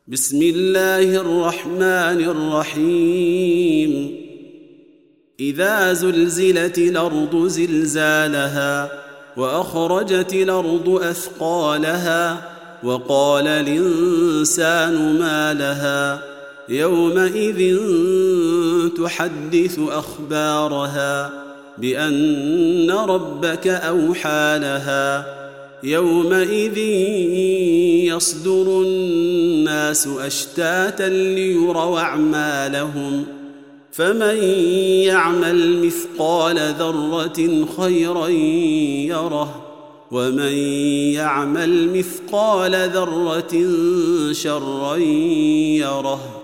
بسم الله الرحمن الرحيم إذا زلزلت الأرض زلزالها وأخرجت الأرض أثقالها وقال الإنسان ما لها يومئذ تحدث أخبارها بأن ربك أوحى لها يومئذ يصدر الناس أشتاتا ليروا أعمالهم فمن يعمل مثقال ذرة خيرا يره ومن يعمل مثقال ذرة شرا يره